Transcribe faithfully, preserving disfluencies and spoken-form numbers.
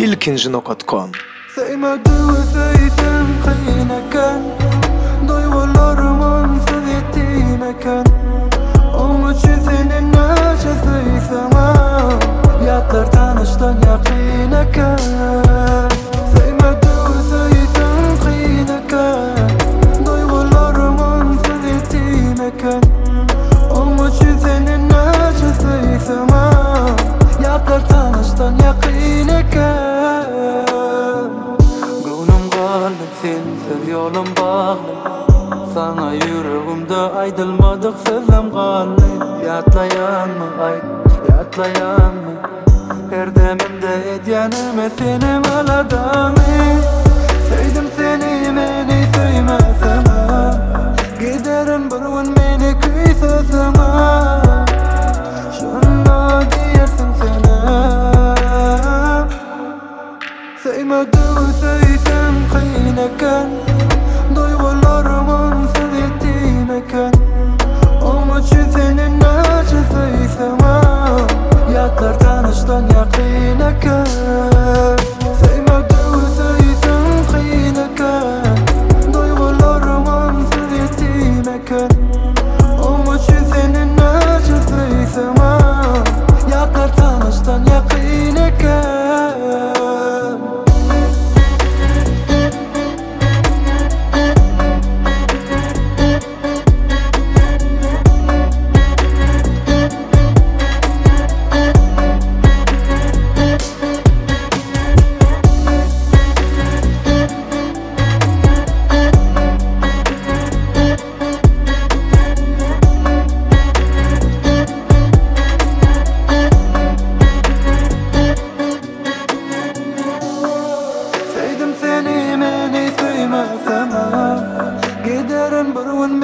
ilkinci nokta com. Sevmediysem kıynaken duygularım onsuz ettiğimeken onun için senin neşesiysem yatlar tanıştan yakıneken. Sevmediysem kıynaken duygularım onsuz ettiğimeken onun için senin neşesiysem yatlar tanıştan yakıneken. Sensiz yolum bağlı, sana yüreğimde aydılmadık sözüm kaldı. Yatlayan mı ay, yatlayan mı? Her demimde edyanime senim aladamı. Sevdim seni beni sevmesem, giderim bir gün beni küysesem. Şunu diyersin sana, sevmediysem kıynaken duygularım onsuz ettiğimeken onun için senin neşesiysem yatlar tanıştan yakıneken. Sevmediysem kıynaken duygularım onsuz ettiğimeken onun için senin neşesiysem yatlar tanıştan yakıneken. Giderim bir gün